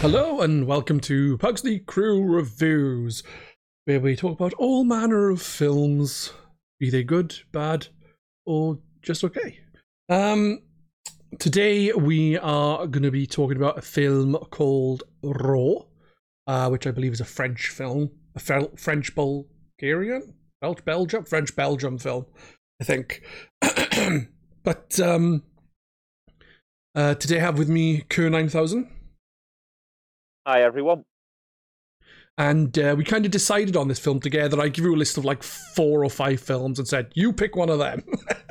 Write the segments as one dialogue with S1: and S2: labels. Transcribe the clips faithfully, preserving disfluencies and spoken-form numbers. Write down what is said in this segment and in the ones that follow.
S1: Hello and welcome to Pugsley Crew Reviews, where we talk about all manner of films, be they good, bad, or just okay. Um, today we are going to be talking about a film called Raw, uh, which I believe is a French film, a Fel- French Bulgarian, Bel- Belgium, French Belgium film, I think. but um, uh, today I have with me Kerr nine thousand.
S2: Hi everyone.
S1: And uh, we kind of decided on this film together. I give you a list of like four or five films and said, you pick one of them.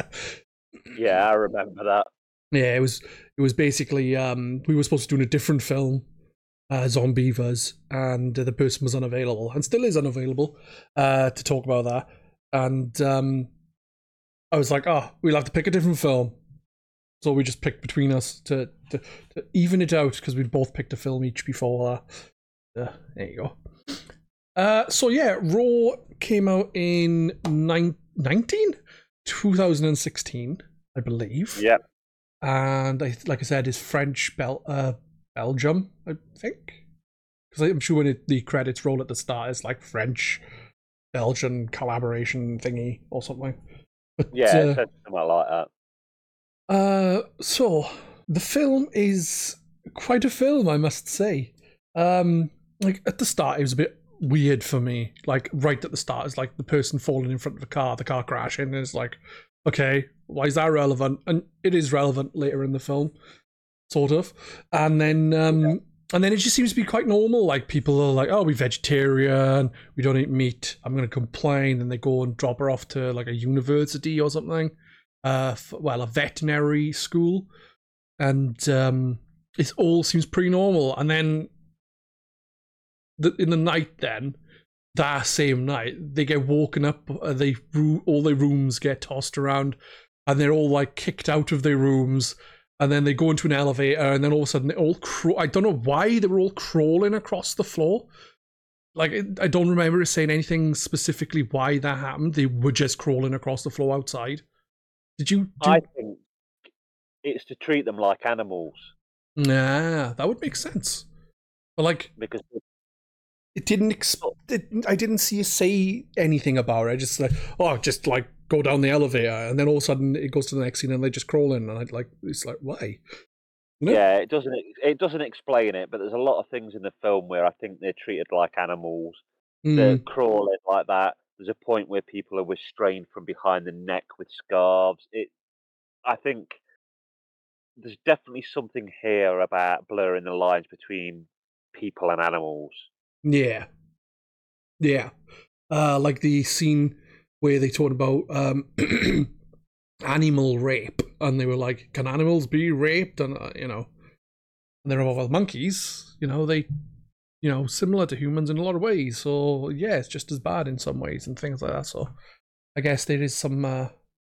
S2: Yeah, I remember that.
S1: Yeah, it was it was basically, um, we were supposed to do a different film, uh, Zombievers, and uh, the person was unavailable, and still is unavailable, uh, to talk about that. And um, I was like, oh, we'll have to pick a different film. So we just picked between us to, to, to even it out, because we'd both picked a film each before that. Uh, there you go. Uh, so yeah, Raw came out in nine, nineteen? twenty sixteen, I believe.
S2: Yeah.
S1: And I, like I said, is French Bel- uh, Belgium, I think. Because I'm sure when it, the credits roll at the start, it's like French Belgian collaboration thingy or something. But,
S2: Yeah,
S1: uh,
S2: it said something like that.
S1: Uh, so the film is quite a film, I must say. Um, like at the start, it was a bit weird for me. Like right at the start, it's like the person falling in front of the car, the car crashing, and it's like, okay, why is that relevant? And it is relevant later in the film, sort of. And then, um, yeah. and then it just seems to be quite normal. Like people are like, oh, we're vegetarian, we don't eat meat. I'm going to complain, and they go and drop her off to like a university or something. Uh, well, a veterinary school, and um, it all seems pretty normal. And then, the, in the night, then that same night, they get woken up. Uh, they all their rooms get tossed around, and they're all like kicked out of their rooms. And then they go into an elevator, and then all of a sudden, they all craw- I don't know why they were all crawling across the floor. Like I don't remember it saying anything specifically why that happened. They were just crawling across the floor outside. Did you do...
S2: I think it's to treat them like animals.
S1: Nah, that would make sense. But like,
S2: because
S1: it didn't. Exp- it, I didn't see you say anything about it. I just like, oh, just like go down the elevator, and then all of a sudden it goes to the next scene, and they just crawl in, and I like, it's like, why?
S2: You know? Yeah, it doesn't. It doesn't explain it, but there's a lot of things in the film where I think they're treated like animals.
S1: Mm.
S2: They're crawling like that. There's a point where people are restrained from behind the neck with scarves. It. I think there's definitely something here about blurring the lines between people and animals.
S1: Yeah. Yeah. Uh, like the scene where they talk about um, animal rape, and they were like, can animals be raped? And, uh, you know, and they're all, well, monkeys, you know, they, you know, similar to humans in a lot of ways. So, yeah, it's just as bad in some ways and things like that. So, I guess there is some uh,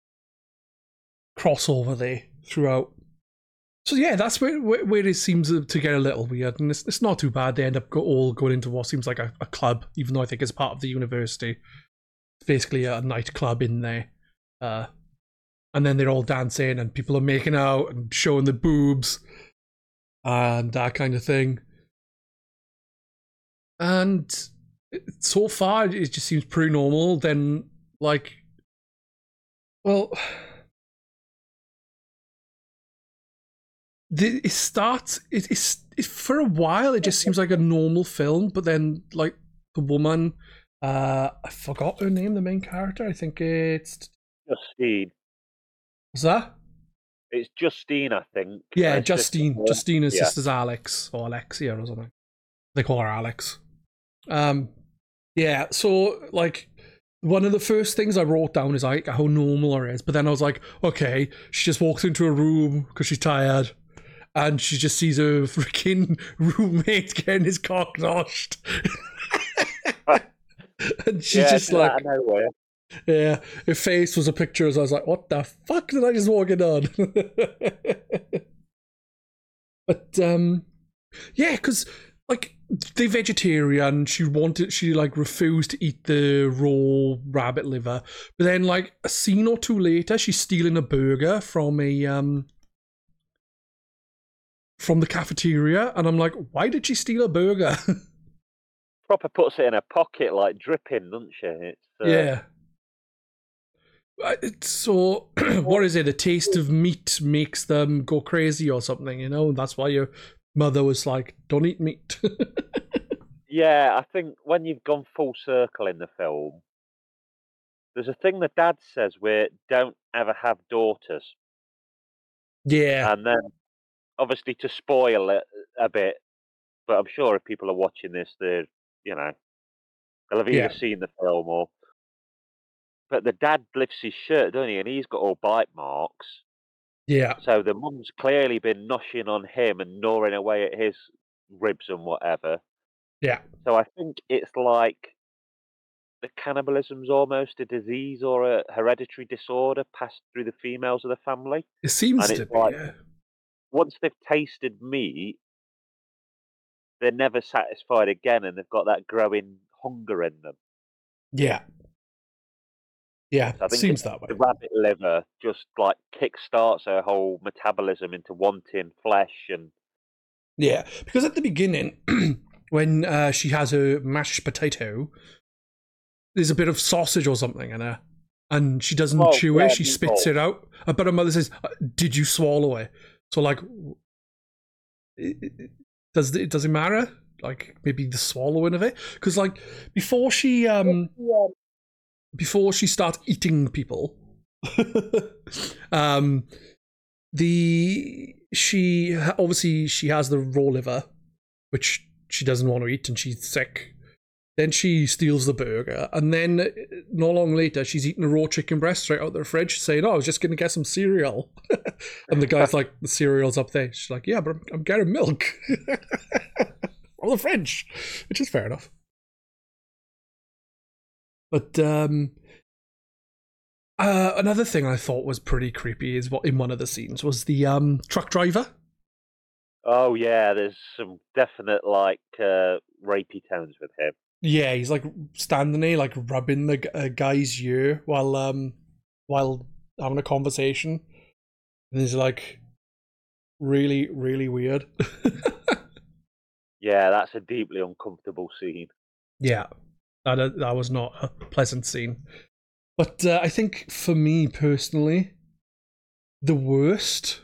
S1: crossover there throughout. So yeah, that's where where, where it seems to get a little weird, and it's, it's not too bad. They end up go, all going into what seems like a, a club, even though I think it's part of the university. It's basically a nightclub in there, uh, and then they're all dancing, and people are making out and showing the boobs, and that kind of thing. And so far, it just seems pretty normal. Then, like, well. The, it starts. It, it's it, for a while. It just seems like a normal film, but then like the woman, uh, I forgot her name. The main character. I think it's
S2: Justine.
S1: What's that?
S2: It's Justine, I think.
S1: Yeah, Justine. Justine is
S2: yeah.
S1: sisters Alex or Alexia or something. They call her Alex. Um, yeah. So like. One of the first things I wrote down is like how normal her is, but then I was like, okay, she just walks into a room because she's tired, and she just sees her freaking roommate getting his cock noshed. And she's
S2: yeah,
S1: just like, yeah, her face was a picture, so I was like, what the fuck did I just walk in on? But, um, yeah, because, like, they're vegetarian. She wanted, she, like, refused to eat the raw rabbit liver. But then, like, a scene or two later, she's stealing a burger from a, um, from the cafeteria, and I'm like, why did she steal a burger?
S2: Proper puts it in her pocket, like dripping, doesn't she? It's uh...
S1: yeah. It's so, what is it? A taste of meat makes them go crazy or something, you know? That's why your mother was like, don't eat meat.
S2: Yeah, I think when you've gone full circle in the film, there's a thing the dad says where don't ever have daughters.
S1: Yeah.
S2: And then, obviously, to spoil it a bit, but I'm sure if people are watching this, they're, you know, they'll have either
S1: Yeah.
S2: seen the film or. But the dad lifts his shirt, doesn't he? And he's got all bite marks.
S1: Yeah.
S2: So the mum's clearly been noshing on him and gnawing away at his ribs and whatever.
S1: Yeah.
S2: So I think it's like the cannibalism's almost a disease or a hereditary disorder passed through the females of the family.
S1: It seems
S2: And
S1: to
S2: it's
S1: be,
S2: like,
S1: yeah.
S2: once they've tasted meat, they're never satisfied again, and they've got that growing hunger in them.
S1: Yeah. Yeah,
S2: So I
S1: it
S2: think
S1: seems
S2: it,
S1: that way.
S2: the rabbit liver just like kickstarts her whole metabolism into wanting flesh and.
S1: Yeah, because at the beginning, when uh, she has her mashed potato, there's a bit of sausage or something in her, and she doesn't
S2: Oh,
S1: chew
S2: yeah,
S1: it. She spits
S2: meatball.
S1: it out. But her mother says, "Did you swallow it?" So like, it, it, does it does it matter? Like maybe the swallowing of it, because like before she um. before she starts eating people, um, the she obviously she has the raw liver, which she doesn't want to eat, and she's sick. Then she steals the burger, and then not long later, she's eating a raw chicken breast straight out of the fridge, saying, "Oh, I was just going to get some cereal." And the guy's like, "The cereal's up there." She's like, "Yeah, but I'm, I'm getting milk from the fridge," which is fair enough. But um, uh, another thing I thought was pretty creepy is what in one of the scenes was the um, truck driver.
S2: Oh yeah, there's some definite like uh, rapey tones with him.
S1: Yeah, he's like standing there, like rubbing the uh, guy's ear while um while having a conversation, and he's like really, really weird.
S2: Yeah, that's a deeply uncomfortable scene.
S1: Yeah, that that was not a pleasant scene. But uh, I think for me personally, the worst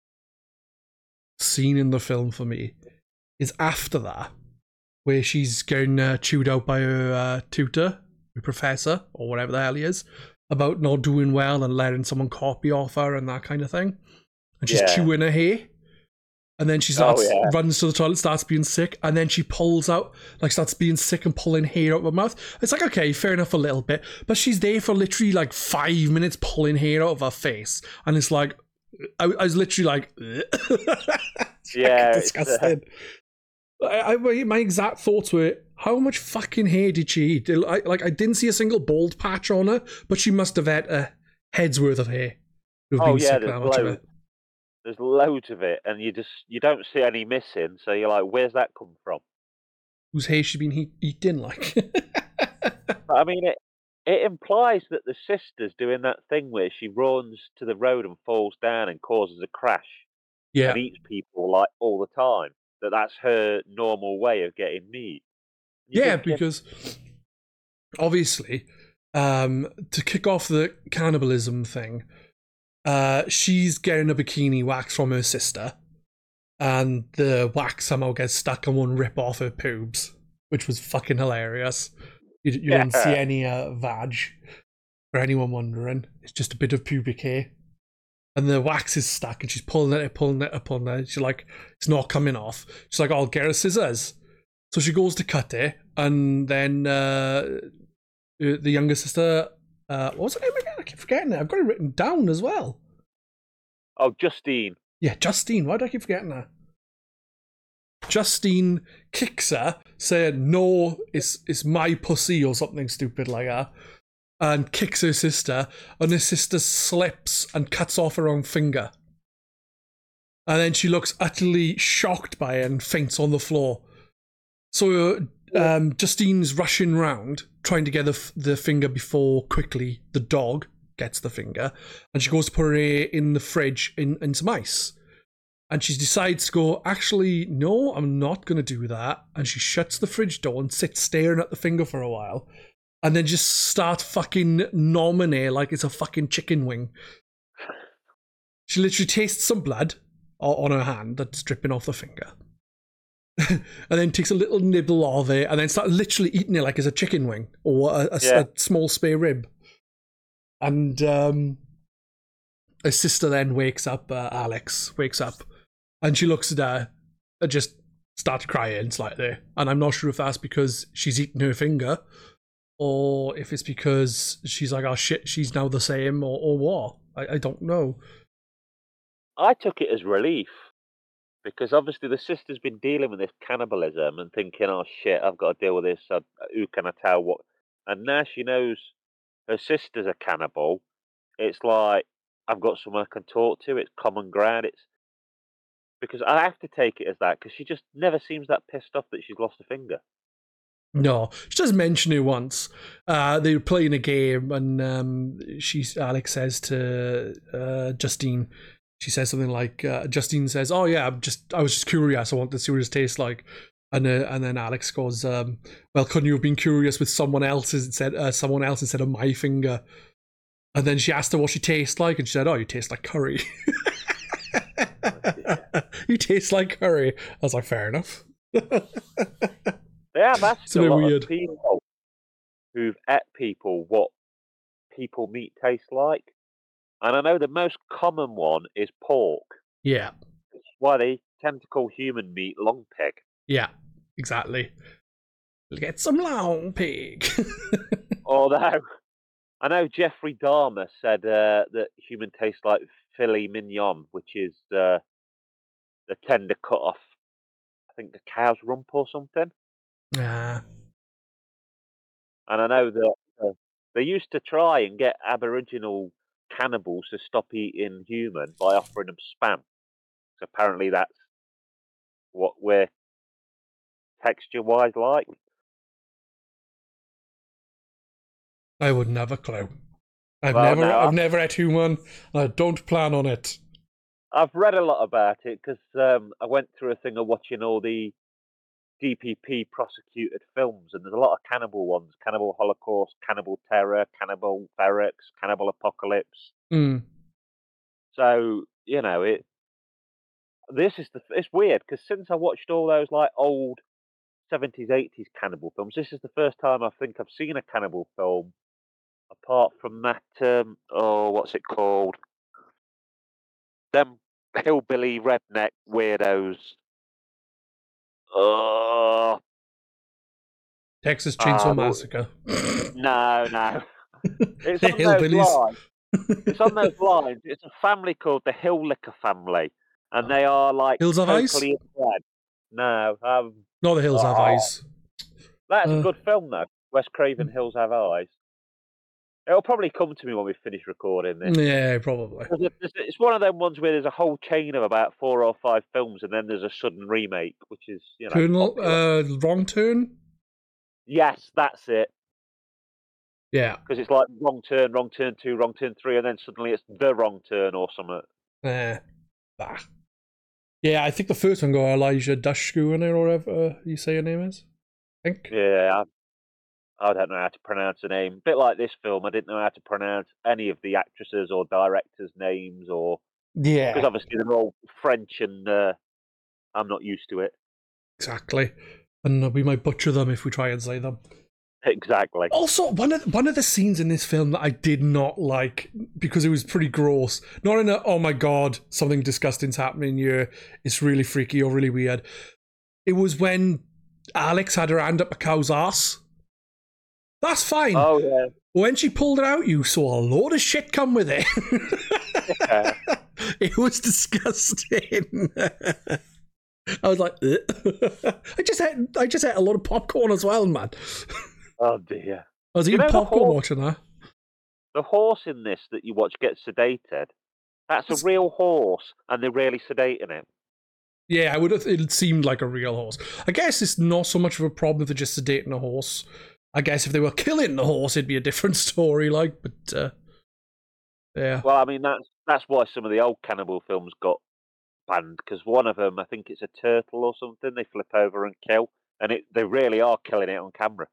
S1: scene in the film for me is after that, where she's getting uh, chewed out by her uh, tutor, her professor, or whatever the hell he is, about not doing well and letting someone copy off her and that kind of thing. And she's
S2: Yeah.
S1: chewing her hair. And then she
S2: Oh,
S1: starts,
S2: yeah.
S1: runs to the toilet, starts being sick, and then she pulls out, like starts being sick and pulling hair out of her mouth. It's like, okay, fair enough a little bit, but she's there for literally like five minutes pulling hair out of her face. And it's like, I, I was literally like, it's
S2: Yeah,
S1: fucking
S2: it's, uh,
S1: disgusting. I, I, my exact thoughts were, how much fucking hair did she eat? I, like, I didn't see a single bald patch on her, but she must have had a head's worth of hair. to have
S2: Oh
S1: been
S2: yeah,
S1: sick
S2: there's
S1: that much of
S2: loads.
S1: it.
S2: There's loads of it, and you just you don't see any missing. So you're like, where's that come from?
S1: Whose hair she been he- eating, like?
S2: But I mean, it it implies that the sister's doing that thing where she runs to the road and falls down and causes a crash
S1: Yeah.
S2: and eats people like all the time. That that's her normal way of getting meat. You're
S1: Yeah,
S2: thinking,
S1: because obviously, um, to kick off the cannibalism thing, uh, she's getting a bikini wax from her sister, and the wax somehow gets stuck and won't rip off her pubes, which was fucking hilarious. You, you don't see
S2: Yeah.
S1: any uh, vag, for anyone wondering. It's just a bit of pubic hair. And the wax is stuck, and she's pulling it, pulling it, pulling it. She's like, it's not coming off. She's like, I'll get her scissors. So she goes to cut it, and then uh, the younger sister, uh, what was her name again? I keep forgetting it. I've got it written down as well.
S2: oh, Justine.
S1: Yeah, Justine. Why do I keep forgetting her? Justine kicks her, saying, no, it's, it's my pussy, or something stupid like that, and kicks her sister, and her sister slips and cuts off her own finger. And then she looks utterly shocked by it and faints on the floor. So um, Justine's rushing round, trying to get the, f- the finger before quickly the dog gets the finger, and she goes to put her in the fridge in, in some ice. And she decides to go, actually, no, I'm not going to do that. And she shuts the fridge door and sits staring at the finger for a while. And then just starts fucking nomming it like it's a fucking chicken wing. She literally tastes some blood on her hand that's dripping off the finger. And then takes a little nibble of it and then starts literally eating it like it's a chicken wing or a, a, yeah. a small spare rib. And um, her sister then wakes up, uh, Alex wakes up. And she looks at her and just starts crying slightly. And I'm not sure if that's because she's eaten her finger or if it's because she's like, oh shit, she's now the same or, or what. I, I don't know.
S2: I took it as relief because obviously the sister's been dealing with this cannibalism and thinking, oh shit, I've got to deal with this. I, who can I tell what? And now she knows her sister's a cannibal. It's like, I've got someone I can talk to. It's common ground. It's Because I have to take it as that, because she just never seems that pissed off that she's lost a finger.
S1: No, she does mention it once. Uh, they were playing a game, and um, she's Alex says to uh, Justine, she says something like, uh, Justine says, "Oh yeah, I'm just, I was just curious. I want to see what it tastes like." And uh, and then Alex goes, um, "Well, couldn't you have been curious with someone else's instead, uh, someone else instead of my finger?" And then she asked her what she tastes like, and she said, "Oh, you taste like curry." You taste like curry. I was like, fair enough.
S2: They have asked a, a lot weird. of people who've ate people what people meat tastes like. And I know the most common one is pork.
S1: Yeah.
S2: That's why they tend to call human meat long pig.
S1: Yeah, exactly. Get some long pig.
S2: Although, I know Jeffrey Dahmer said uh, that human tastes like filet mignon, which is uh, the tender cut off, I think, the cow's rump or something.
S1: Yeah.
S2: And I know that uh, they used to try and get Aboriginal cannibals to stop eating human by offering them spam. So apparently that's what we're texture-wise like.
S1: I wouldn't have a clue. I've
S2: well,
S1: never,
S2: no,
S1: I've never ate human. And I don't plan on it.
S2: I've read a lot about it because um, I went through a thing of watching all the D P P prosecuted films, and there's a lot of cannibal ones: Cannibal Holocaust, Cannibal Terror, Cannibal Ferox, Cannibal Apocalypse.
S1: Mm.
S2: So you know it. This is the. It's weird because since I watched all those like old seventies, eighties cannibal films, this is the first time I think I've seen a cannibal film apart from that. Um, oh, what's it called? Them hillbilly redneck weirdos. Oh,
S1: Texas Chainsaw uh, Massacre.
S2: No, no. It's on those lines. It's on those lines. It's a family called the Hilllicker family, and they are like
S1: Hills Have Eyes.
S2: No, um,
S1: not the Hills oh, Have Eyes.
S2: That's uh, a good film though. Wes Craven, Hills Have Eyes. It'll probably come to me when we finish recording this.
S1: Yeah, probably.
S2: It's one of them ones where there's a whole chain of about four or five films, and then there's a sudden remake, which is you know.
S1: Colonel, uh, Wrong Turn.
S2: Yes, that's it.
S1: Yeah,
S2: because it's like Wrong Turn, Wrong Turn Two, Wrong Turn Three, and then suddenly it's The Wrong Turn or something.
S1: Yeah, bah. Yeah, I think the first one got Elijah Dushku in it, or whatever you say her name is. I think.
S2: Yeah. I don't know how to pronounce the name. A bit like this film, I didn't know how to pronounce any of the actresses or directors' names, or
S1: yeah,
S2: because obviously they're all French, and uh, I'm not used to it.
S1: Exactly, and we might butcher them if we try and say them.
S2: Exactly.
S1: Also, one of one of the scenes in this film that I did not like because it was pretty gross. Not in a oh my god, something disgusting's happening here. It's really freaky or really weird. It was when Alex had her hand up a cow's ass. That's fine.
S2: Oh, yeah.
S1: When she pulled it out, you saw a load of shit come with it.
S2: Yeah.
S1: It was disgusting. I was like, I just ate, I just ate a lot of popcorn as well, man.
S2: Oh, dear.
S1: I was eating you know popcorn horse, watching that.
S2: The horse in this that you watch gets sedated. That's a real horse, and they're really sedating him.
S1: Yeah, I would have. It seemed like a real horse. I guess it's not so much of a problem if they're just sedating a horse. I guess if they were killing the horse, it'd be a different story, like, but, uh, yeah.
S2: Well, I mean, that's, that's why some of the old cannibal films got band because one of them, I think it's a turtle or something, they flip over and kill, and it they really are killing it on camera.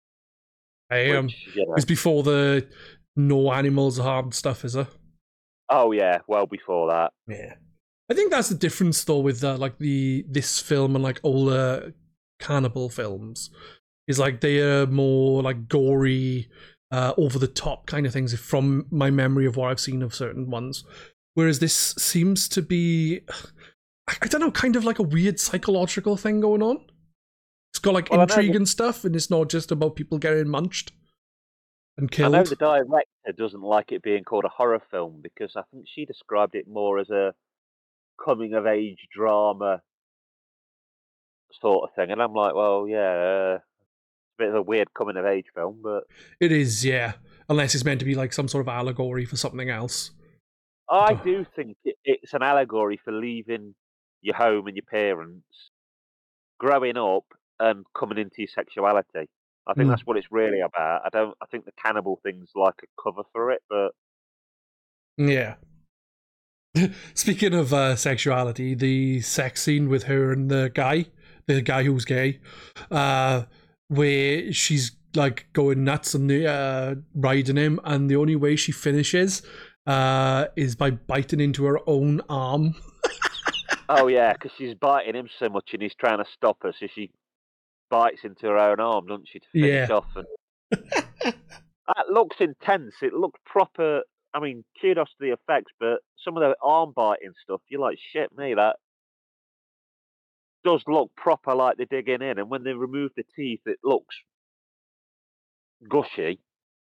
S1: I um,
S2: Which, you know.
S1: It's before the no animals harmed stuff, is it?
S2: Oh yeah, well before that.
S1: Yeah, I think that's the difference though with uh, like the this film and like older cannibal films, is like they are more like gory, uh, over the top kind of things from my memory of what I've seen of certain ones. Whereas this seems to be, I don't know, kind of like a weird psychological thing going on. It's got like well, intrigue and stuff, and it's not just about people getting munched and killed.
S2: I know the director doesn't like it being called a horror film because I think she described it more as a coming of age drama sort of thing, and I'm like, well, yeah, uh, it's a bit of a weird coming of age film, but
S1: it is, yeah. Unless it's meant to be like some sort of allegory for something else.
S2: I do think it, it's an allegory for leaving your home and your parents, growing up, and coming into your sexuality. I think mm. that's what it's really about. I don't. I think the cannibal thing's like a cover for it, but
S1: yeah. Speaking of uh, sexuality, the sex scene with her and the guy, the guy who's gay, uh, where she's like going nuts and uh, riding him, and the only way she finishes uh, is by biting into her own arm.
S2: Oh yeah, because she's biting him so much, and he's trying to stop her, so she bites into her own arm, doesn't she, to finish
S1: yeah.
S2: off? And that looks intense. It looked proper. I mean, kudos to the effects, but some of the arm biting stuff, you're like, shit, me, that does look proper like they're digging in. And when they remove the teeth, it looks gushy.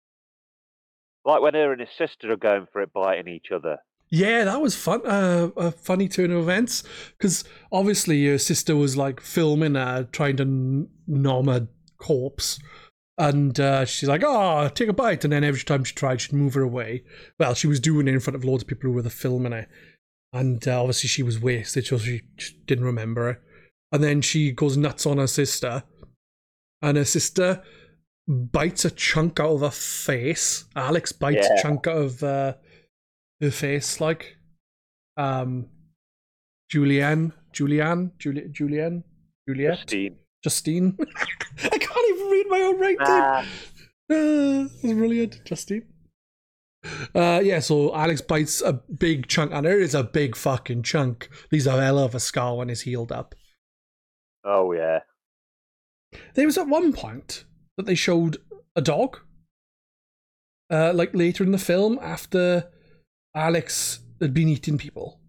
S2: Like when her and his sister are going for it, biting each other.
S1: Yeah, that was fun. Uh, a funny turn of events, because obviously her sister was like filming her trying to nom a corpse. And uh, she's like, oh, take a bite. And then every time she tried, she'd move her away. Well, she was doing it in front of loads of people who were filming it. And uh, obviously she was wasted, so she didn't remember it. And then she goes nuts on her sister. And her sister bites a chunk out of her face. Alex bites yeah. a chunk out of uh, her face, like. Um, Julianne, Julianne, Juli- Julianne, Juliet?
S2: Justine.
S1: Justine. I can't even read my own writing. Ah. Uh, it's brilliant, Justine. Uh, yeah, so Alex bites a big chunk, and it is a big fucking chunk. Leaves a hell of a scar when it's healed up.
S2: Oh, yeah.
S1: There was at one point that they showed a dog. Uh, like later in the film, after Alex had been eating people.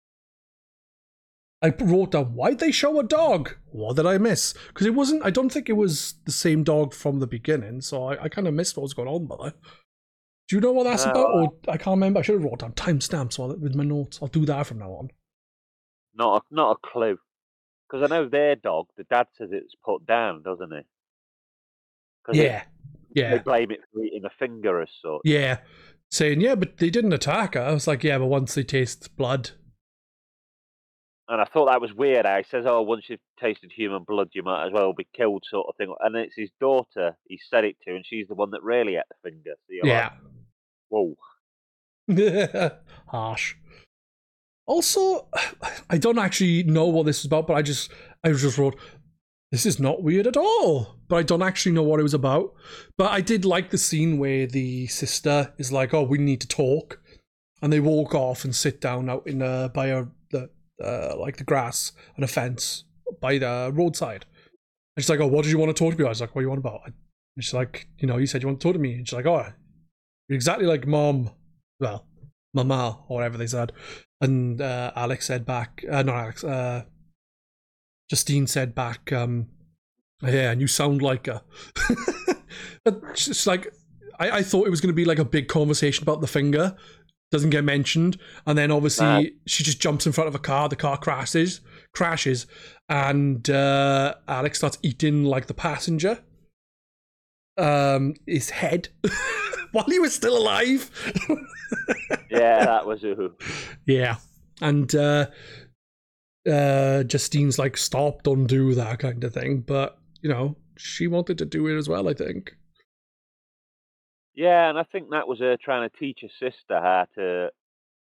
S1: I wrote down, why'd they show a dog? What did I miss? Because it wasn't, I don't think it was the same dog from the beginning, so I, I kind of missed what was going on with it. Do you know what that's uh, about? Or I can't remember. I should have wrote down timestamps with my notes. I'll do that from now on.
S2: Not a, not a clue. Because I know their dog, the dad says it's put down, doesn't he?
S1: Yeah.
S2: It,
S1: yeah.
S2: They blame it for eating a finger or such.
S1: Yeah. Saying, yeah, but they didn't attack her. I was like, yeah, but once they taste blood.
S2: And I thought that was weird. He says, oh, once you've tasted human blood, you might as well be killed, sort of thing. And it's his daughter he said it to, and she's the one that really ate the finger. So you're
S1: yeah.
S2: Like, whoa.
S1: Harsh. Also, I don't actually know what this is about, but I just, I just wrote, this is not weird at all. But I don't actually know what it was about. But I did like the scene where the sister is like, oh, we need to talk. And they walk off and sit down out in uh, by a, the, Uh, like the grass and a fence by the roadside. And she's like, oh, what did you want to talk to me about? I was like, what do you want about? And she's like, you know, you said you want to talk to me. And she's like, oh, you're exactly like mom. Well, mama, or whatever they said. And uh, Alex said back, uh, not Alex, uh, Justine said back, um, yeah, and you sound like her. But she's like, I, I thought it was going to be like a big conversation about the finger. Doesn't get mentioned, and then obviously Man. she just jumps in front of a car. The car crashes, crashes, and uh, Alex starts eating like the passenger. Um, his head while he was still alive.
S2: Yeah, that was ooh.
S1: Yeah, and uh, uh, Justine's like, "Stop! Don't do that," kind of thing. But you know, she wanted to do it as well, I think.
S2: Yeah, and I think that was her trying to teach her sister how to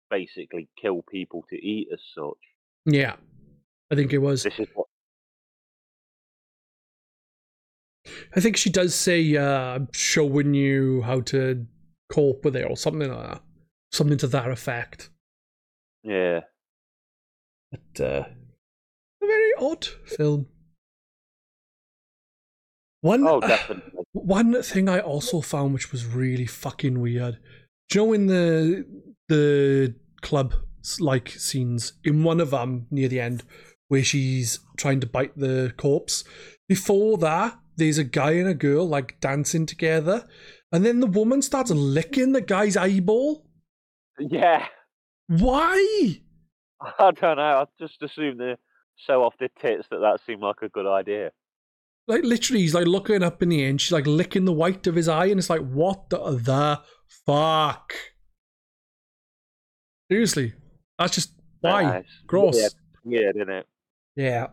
S2: basically kill people to eat as such.
S1: Yeah, I think it was.
S2: This is what.
S1: I think she does say, uh, showing you how to cope with it or something like that. Something to that effect.
S2: Yeah.
S1: But, uh, a very odd film. One,
S2: Oh, definitely.
S1: Uh, one thing I also found which was really fucking weird. Do you know in the the club like scenes, in one of them near the end, where she's trying to bite the corpse, before that, there's a guy and a girl like dancing together, and then the woman starts licking the guy's eyeball.
S2: Yeah.
S1: Why?
S2: I don't know. I just assumed they show off their tits that that seemed like a good idea.
S1: Like, literally, he's like looking up in the air and she's like licking the white of his eye, and it's like, what the, the fuck? Seriously. That's just, why?
S2: Yeah, it's
S1: Gross.
S2: Weird, weird, isn't it?
S1: Yeah.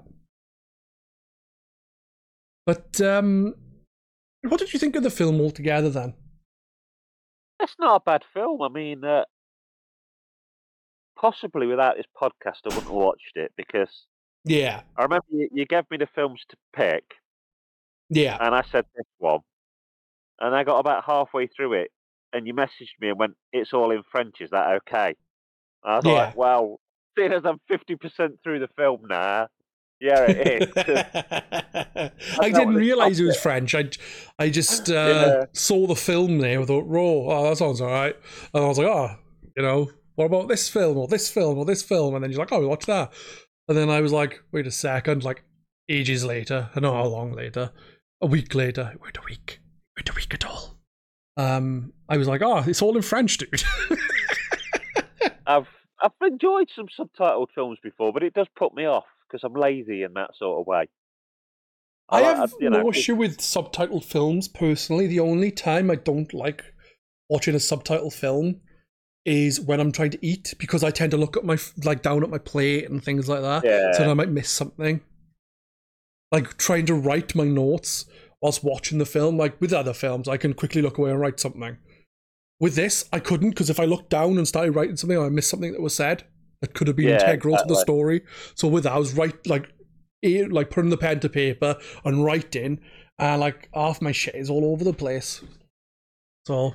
S1: But, um, what did you think of the film altogether then?
S2: It's not a bad film. I mean, uh, possibly without this podcast, I wouldn't have watched it because
S1: Yeah.
S2: I remember you, you gave me the films to pick,
S1: Yeah.
S2: and I said this one, and I got about halfway through it, and you messaged me and went, "It's all in French. Is that okay?" And I was
S1: Yeah.
S2: like, "Well, seeing as I'm fifty percent through the film now, yeah, it is."
S1: I,
S2: I
S1: didn't
S2: wanna
S1: realise
S2: stop
S1: it was
S2: it.
S1: French. I, I just uh,
S2: Yeah.
S1: saw the film there. I thought, "Oh, oh, that sounds alright." And I was like, "Oh, you know, what about this film or this film or this film?" And then you're like, "Oh, watch that." And then I was like, "Wait a second!" Like ages later, I don't know how long later, a week later. Wait a week. Wait a week at all. Um, I was like, "Oh, it's all in French, dude."
S2: I've I've enjoyed some subtitled films before, but it does put me off because I'm lazy in that sort of way.
S1: I
S2: like-
S1: have
S2: you know,
S1: no issue with subtitled films personally. The only time I don't like watching a subtitled film is when I'm trying to eat, because I tend to look at my like down at my plate and things like that.
S2: Yeah.
S1: So I might miss something. Like trying to write my notes whilst watching the film. Like with other films, I can quickly look away and write something. With this, I couldn't, because if I looked down and started writing something, I missed something that was said that could have been
S2: Yeah,
S1: integral to the
S2: exactly.
S1: story. So with that, I was right, like, eh, like putting the pen to paper and writing, and like half my shit is all over the place. So,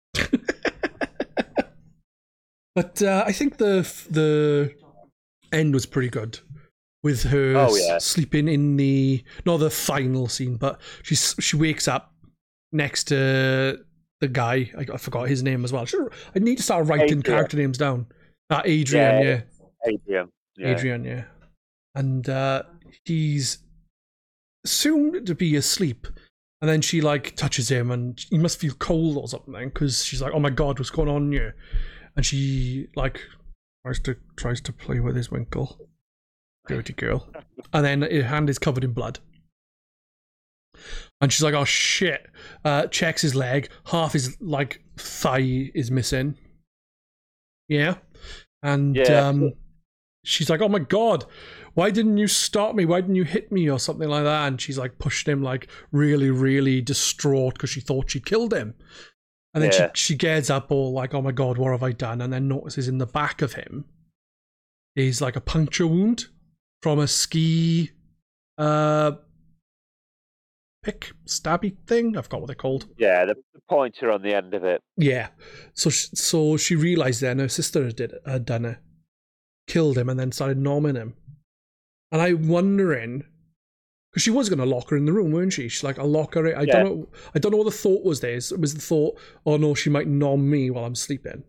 S1: but uh, I think the the end was pretty good, with her
S2: Oh, yeah.
S1: s- sleeping in the not the final scene, but she's she wakes up next to the guy. I, I forgot his name as well. Sure, I need to start writing
S2: Adrian.
S1: character names down. Uh, Adrian, yeah,
S2: Yeah. Adrian. Yeah.
S1: Adrian, yeah, and uh, he's soon to be asleep. And then she like touches him, and he must feel cold or something, because she's like, "Oh my god, what's going on here?" And she like tries to tries to play with his winkle, dirty girl. And then her hand is covered in blood, and she's like, "Oh shit!" Uh, checks his leg, half his like thigh is missing. Yeah, and
S2: Yeah.
S1: um, she's like, "Oh my god, why didn't you stop me? Why didn't you hit me or something like that?" And she's like pushing him, like really, really distraught, because she thought she killed him. And then
S2: Yeah.
S1: she she gets up all like, "Oh my god, what have I done?" And then notices in the back of him is like a puncture wound from a ski uh pick stabby thing. I forgot what they're called.
S2: Yeah, the, the pointer on the end of it.
S1: Yeah. So she, so she realized then her sister had, did, had done it, killed him, and then started nomming him. And I'm wondering, because she was going to lock her in the room, weren't she? She's like, "I'll lock her in." I
S2: Yeah.
S1: don't know. I don't know what the thought was there. It was the thought, "Oh no, she might nom me while I'm sleeping,"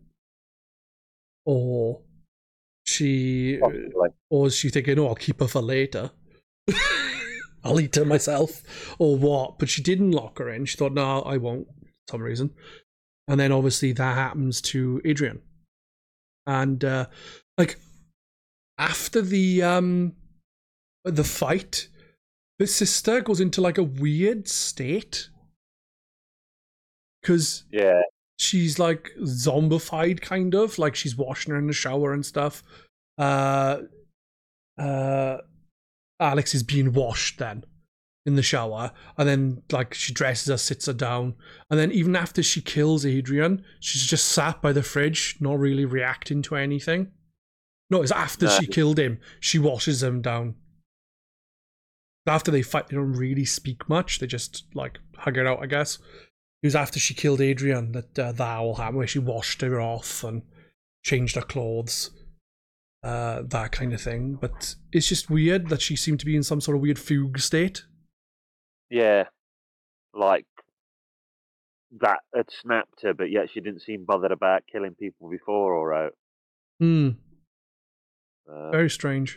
S1: or she,
S2: Possibly.
S1: or is she thinking, "Oh, I'll keep her for later." I'll eat her myself, or what? But she didn't lock her in. She thought, "No, I won't," for some reason. And then obviously that happens to Adrian, and uh, like after the um the fight, the sister goes into like a weird state, because
S2: Yeah.
S1: she's like zombified, kind of like she's washing her in the shower and stuff. Uh, uh, Alex is being washed then, in the shower, and then like she dresses her, sits her down, and then even after she kills Adrian, she's just sat by the fridge, not really reacting to anything. No, it's after
S2: No.
S1: she killed him, she washes him down. After they fight, they don't really speak much. They just like hug it out, I guess. It was after she killed Adrian that uh, that all happened, where she washed her off and changed her clothes, uh, that kind of thing. But it's just weird that she seemed to be in some sort of weird fugue state.
S2: Yeah, like that had snapped her, but yet she didn't seem bothered about killing people before or out.
S1: Hmm.
S2: Uh,
S1: Very strange.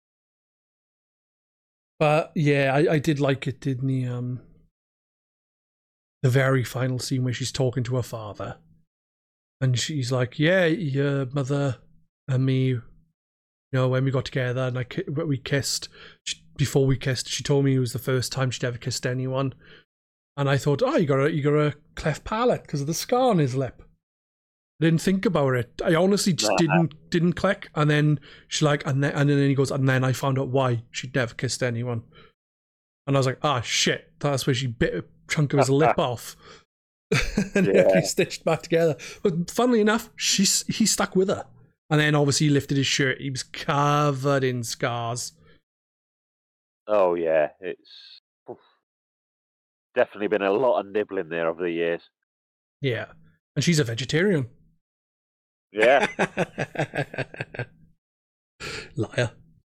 S1: But yeah, I, I did like it in the um the very final scene where she's talking to her father, and she's like, "Yeah, your mother and me, you know, when we got together and I ki- we kissed. She, before we kissed, she told me it was the first time she'd ever kissed anyone." And I thought, "Oh, you got a you got a cleft palate because of the scar on his lip." I didn't think about it. I honestly just
S2: Nah.
S1: didn't didn't click. And then she's like, and then and then he goes, and then I found out why she'd never kissed anyone. And I was like, ah, shit, that's where she bit a chunk of his lip off. And
S2: Yeah.
S1: they stitched back together. But funnily enough, she's he stuck with her. And then obviously he lifted his shirt. He was covered in scars.
S2: Oh yeah, it's oof, definitely been a lot of nibbling there over the years.
S1: Yeah. And she's a vegetarian.
S2: Yeah.
S1: Liar.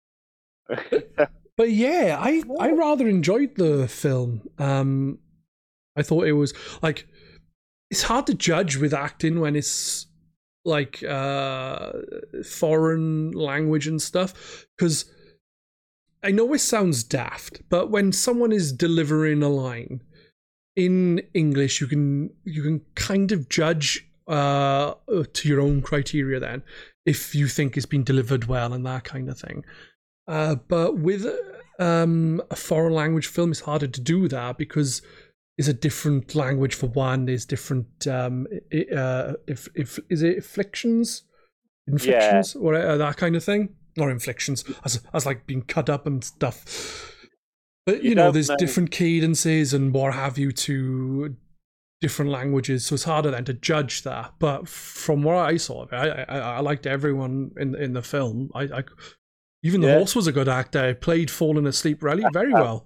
S1: But yeah, I, I rather enjoyed the film. Um, I thought it was like, it's hard to judge with acting when it's like uh, foreign language and stuff, because I know it sounds daft, but when someone is delivering a line in English, you can you can kind of judge uh, to your own criteria then if you think it's been delivered well and that kind of thing. Uh, but with um, a foreign language film, it's harder to do that because it's a different language for one. There's different, um, uh, if if is it afflictions, inflictions, or uh, that kind of thing, or inflictions, as as like being cut up and stuff. But you,
S2: You
S1: know,
S2: don't
S1: there's
S2: know.
S1: different cadences and what have you to different languages, so it's harder then to judge that. But from what I saw of it, I I, I liked everyone in in the film. I. I Even the
S2: Yeah.
S1: horse was a good actor. He played falling asleep really very well.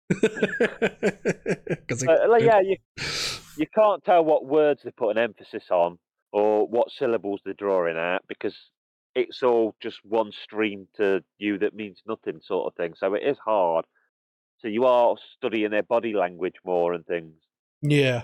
S2: Uh, like, yeah, you you can't tell what words they put an emphasis on or what syllables they're drawing out because it's all just one stream to you that means nothing, sort of thing. So it is hard. So you are studying their body language more and things.
S1: Yeah,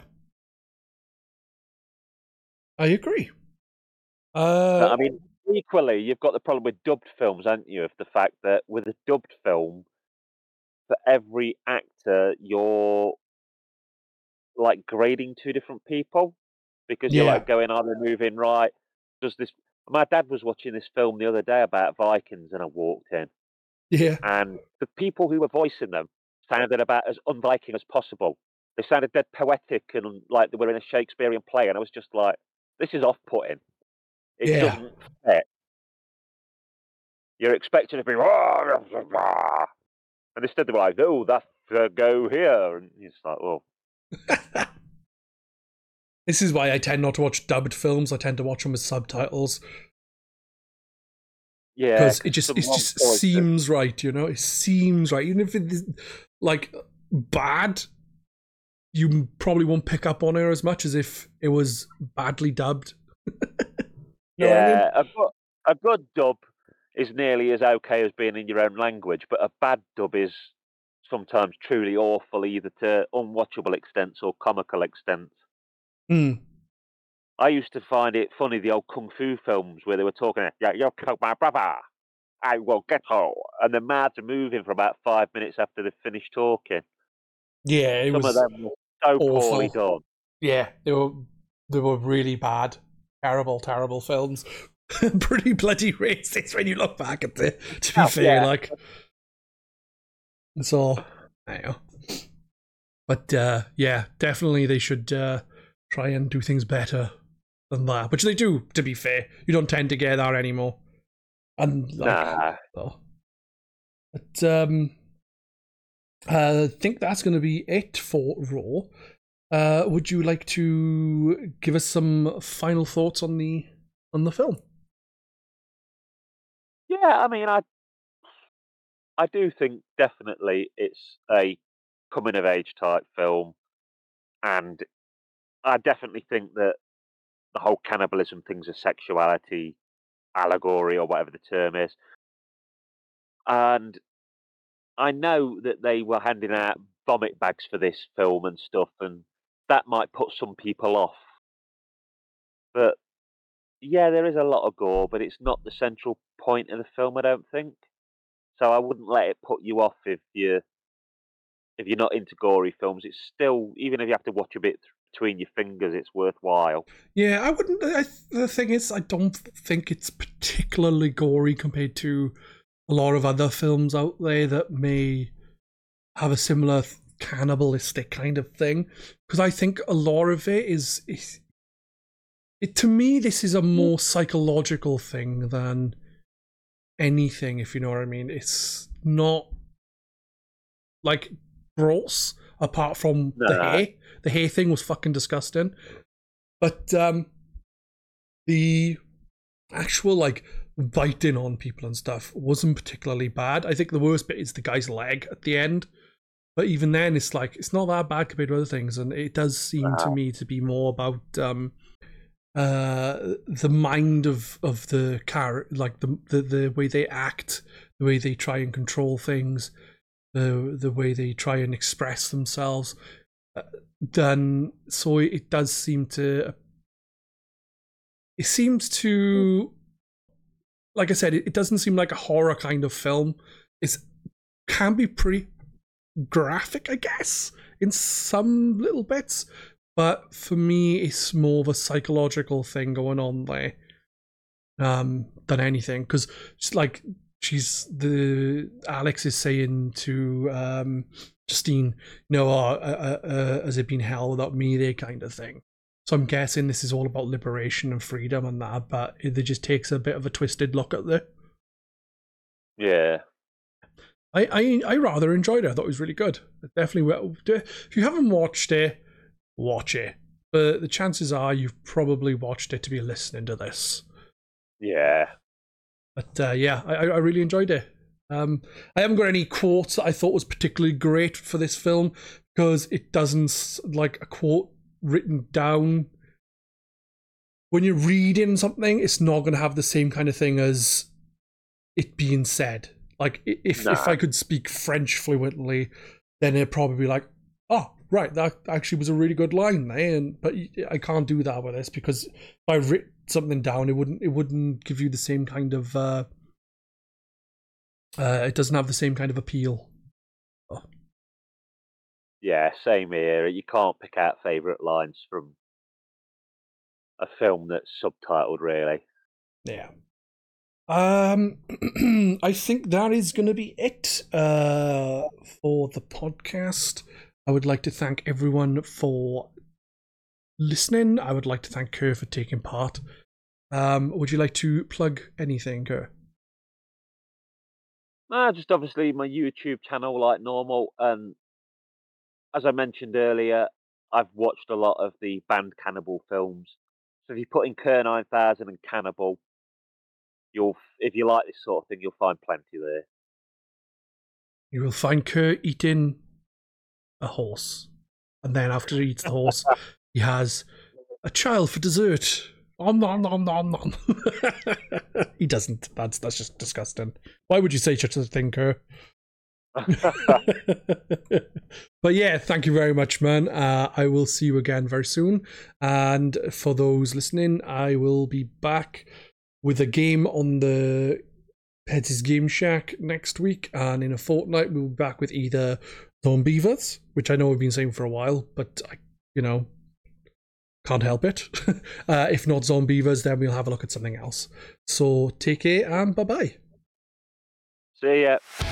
S1: I agree.
S2: No,
S1: Uh,
S2: I mean, equally, you've got the problem with dubbed films, haven't you? Of the fact that with a dubbed film, for every actor, you're like grading two different people because you're
S1: yeah,
S2: like going, are they moving right? Does this? My dad was watching this film the other day about Vikings, and I walked in,
S1: yeah,
S2: and the people who were voicing them sounded about as un-Viking as possible. They sounded dead poetic and like they were in a Shakespearean play, and I was just like, this is off-putting. It
S1: yeah.
S2: doesn't fit. You're expecting to be, "Rah, rah, rah," and instead they were like, "Oh, that's uh, go here," and it's like, "Oh,
S1: This is why I tend not to watch dubbed films. I tend to watch them with subtitles
S2: yeah,"
S1: because it
S2: 'cause
S1: just
S2: some
S1: it
S2: wrong
S1: just
S2: choices.
S1: seems right. You know, it seems right. Even if it is like bad, you probably won't pick up on it as much as if it was badly dubbed. You know what I mean?
S2: Yeah, a good a good dub is nearly as okay as being in your own language, but a bad dub is sometimes truly awful, either to unwatchable extents or comical extents.
S1: Mm.
S2: I used to find it funny the old kung fu films where they were talking, "Yeah, you killed my brother. I will get her," and the mouths are moving for about five minutes after they've finished talking.
S1: Yeah, it
S2: Some of
S1: was
S2: them were so poorly
S1: awful.
S2: done.
S1: Yeah, they were they were really bad, terrible, terrible films. Pretty bloody racist when you look back at it. To be
S2: Oh,
S1: fair,
S2: yeah.
S1: like so, I know. But uh, yeah, definitely they should uh, try and do things better than that. Which they do. To be fair, you don't tend to get that anymore. And like,
S2: Nah.
S1: so. But um, uh, I think that's going to be it for Raw. Uh, would you like to give us some final thoughts on the on the film?
S2: Yeah, I mean, I I do think definitely it's a coming of age type film, and I definitely think that the whole cannibalism thing's a sexuality allegory or whatever the term is. And I know that they were handing out vomit bags for this film and stuff, and that might put some people off. But yeah, there is a lot of gore, but it's not the central point of the film, I don't think. So I wouldn't let it put you off if you if you're not into gory films. It's still, even if you have to watch a bit th- between your fingers, it's worthwhile.
S1: Yeah, I wouldn't. I, the thing is, I don't think it's particularly gory compared to a lot of other films out there that may have a similar cannibalistic kind of thing. Because I think a lot of it is, is it, to me, this is a more psychological thing than anything, if you know what I mean. It's not like gross, apart from
S2: No,
S1: the
S2: no.
S1: hair. The hair thing was fucking disgusting. But um, the actual like biting on people and stuff wasn't particularly bad. I think the worst bit is the guy's leg at the end. But even then, it's like it's not that bad compared to other things, and it does seem to
S2: no.
S1: me to be more about um, uh, the mind of of the character, like the, the the way they act, the way they try and control things, the the way they try and express themselves. Uh, then so it does seem to. It seems to, like I said, it, it doesn't seem like a horror kind of film. It can be pretty graphic, I guess, in some little bits, but for me, it's more of a psychological thing going on there um, than anything. Because it's like she's the Alex is saying to um, Justine, you know, oh, uh, uh, uh, has it been hell without me? There kind of thing. So I'm guessing this is all about liberation and freedom and that, but it just takes a bit of a twisted look at it.
S2: Yeah.
S1: I, I I rather enjoyed it. I thought it was really good. Definitely, if you haven't watched it, watch it. But the chances are you've probably watched it to be listening to this.
S2: Yeah.
S1: But uh, yeah, I, I really enjoyed it. Um, I haven't got any quotes that I thought was particularly great for this film because it doesn't like a quote written down. When you're reading something, it's not going to have the same kind of thing as it being said. Like, if
S2: Nah.
S1: if I could speak French fluently, then it'd probably be like, oh, right, that actually was a really good line there. And, but I can't do that with this because if I writ something down, it wouldn't it wouldn't give you the same kind of, uh, uh, it doesn't have the same kind of appeal. Oh.
S2: Yeah, same here. You can't pick out favourite lines from a film that's subtitled, really.
S1: Yeah. Um, I think that is going to be it uh, for the podcast. I would like to thank everyone for listening. I would like to thank Kerr for taking part. Um, would you like to plug anything, Kerr?
S2: Ah, just obviously my YouTube channel, like normal. And as I mentioned earlier, I've watched a lot of the banned cannibal films. So if you put in Kerr nine thousand and Cannibal, you'll if you like this sort of thing, you'll find plenty there.
S1: You will find Kerr eating a horse. And then after he eats the horse, he has a child for dessert. Om nom nom nom nom. He doesn't. That's that's just disgusting. Why would you say such a thing, Kerr? But yeah, thank you very much, man. Uh, I will see you again very soon. And for those listening, I will be back with a game on the Petty's Game Shack next week. And in a fortnight, we'll be back with either Zombievers, which I know we've been saying for a while, but I, you know, can't help it. uh, if not Zombievers, then we'll have a look at something else. So take care and bye bye.
S2: See ya.